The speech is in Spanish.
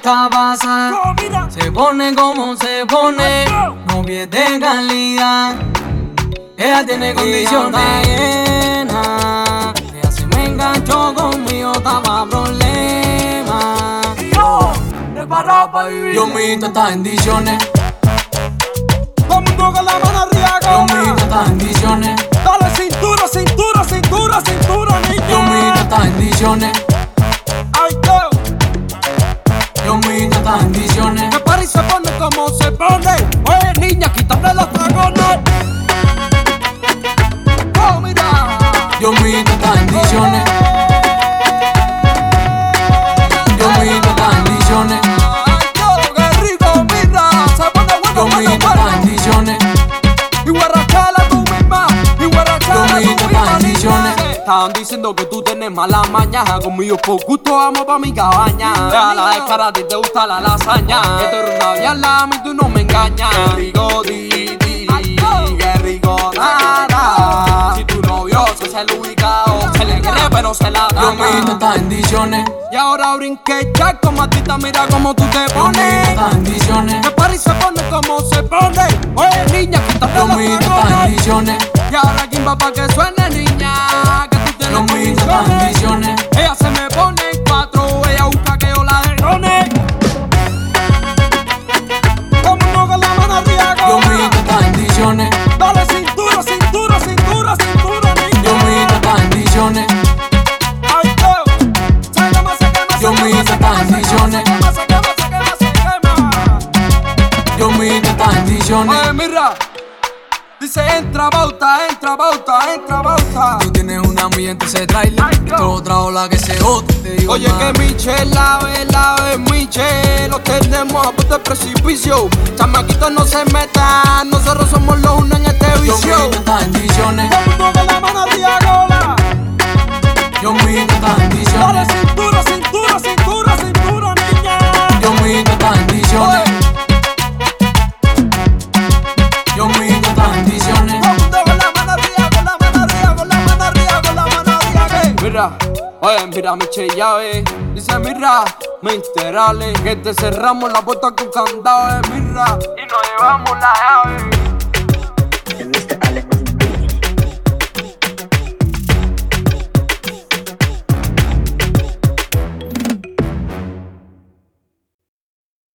esta pasa. Se pone como se pone, novia de calidad. Ella tiene condiciones llenas. Ella se me enganchó conmigo, estaba problema. Yo mismo estas bendiciones. Todo el mundo con la mano arriba, Yo mismo estas bendiciones. dale cintura, cintura, cintura, cintura, niña. Yo mismo estas bendiciones. Ay, girl. Yo mismo estas bendiciones. Que party se pone como se pone. Oye, niña, quítame los dragones. Oh, mira. Yo mismo estas bendiciones. Yo mismo estas bendiciones. Ay, yo, qué rico, mira. Se pone Yo bueno, mismo bueno, estas bueno. bendiciones. Y guarachala tú misma. Y guarachala Yo tú mismo misma, estas bendiciones. niña. Estaban diciendo que tú tienes mala maña. Conmigo por gusto vamos pa' mi cabaña. Deja la descara, a ti te gusta la lasaña. Que tú eres una diabla, a mí tú no me engañas. Qué rico, di, qué rico, nada. Si tu novio se hace el ubicado, se le quiere pero se la Yo mismo gana. estas bendiciones. Y ahora brinque ya con matita, mira cómo tú te Yo mismo pones. estas bendiciones. Que party se pone como se pone. Oye, niña, quítate Yo los mismo estas dragones. bendiciones. Y ahora quién va pa' que suene, niña. Que tú tienes Yo mismo estas condiciones. bendiciones. Ella se me pone en cuatro, ella busca que yo la derrone. Todo el mundo con la mano arriba, Yo mismo estas bendiciones. dale cintura, cintura, cintura, cintura, niña. Yo mismo estas bendiciones. Ay, girl. Se quema, se quema, Yo se quema, mismo se estas quema, se bendiciones. quema, se quema, se quema, se quema. Yo mismo estas bendiciones. Oye, mira. Dice entra bauta, entra bauta, entra bauta. Tú tienes una mía, entonces tráela. Esto es otra ola que se otra. Te digo Oye, más. que Michelle, la ve Michelle. Lo tenemos a punto de precipicio. Chamaquitos no se metan, nosotros somos los unos en este Yo vicio. mismo estas bendiciones. Todo el mundo con la mano arriba, gola. Yo mismo estas Dale bendiciones. cintura, cintura, cintura, cintura, niña. Yo mismo estas bendiciones. Yo mismo estas bendiciones. Todo el mundo con la mano arriba, con la mano arriba, con la mano arriba, con la mano arriba. ¿Qué? Mira, oye, mira, Michelle llave. Dice, mira, Mr. Ale, que te cerramos la puerta con candado, mira. Y nos llevamos la llave.